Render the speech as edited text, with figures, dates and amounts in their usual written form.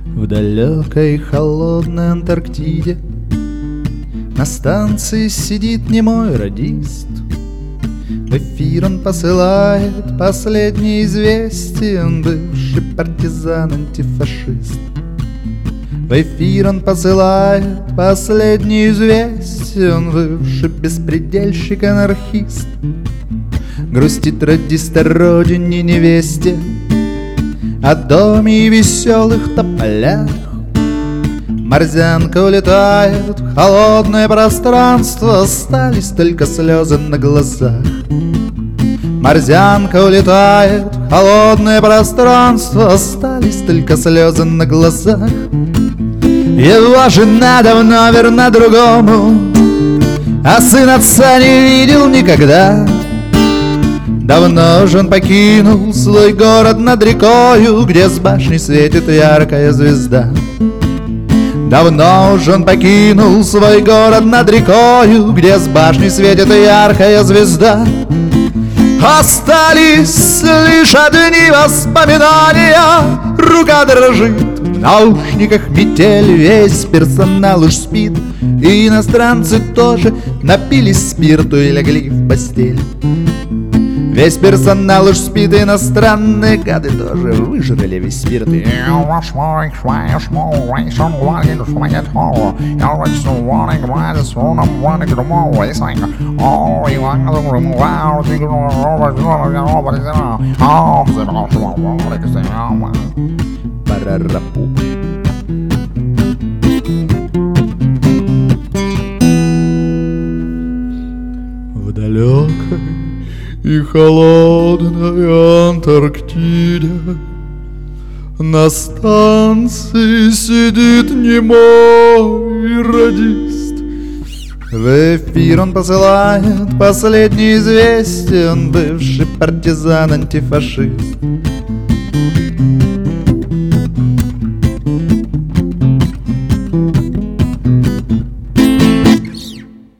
В далекой холодной Антарктиде на станции сидит немой радист. В эфир он посылает последние известия. Он бывший партизан, антифашист. В эфир он посылает последние известия. Он бывший беспредельщик, анархист. Грустит радист о родине, невесте, о доме и веселых тополях. Морзянка улетает в холодное пространство, остались только слезы на глазах. Морзянка улетает в холодное пространство, остались только слезы на глазах. Его жена давно верна другому, а сын отца не видел никогда. Давно же он покинул свой город над рекою, где с башни светит яркая звезда. Давно уже он покинул свой город над рекою, где с башни светит яркая звезда. Остались лишь одни воспоминания. Рука дрожит, в наушниках метель, весь персонал уж спит, и иностранцы тоже напились спирту и легли в постель. Весь персонал уж спит, и иностранные гады тоже выжрали весь спирт. Парарапу. В далекой и холодной Антарктиде на станции сидит немой радист. В эфир он посылает последние известия. Он бывший партизан, антифашист.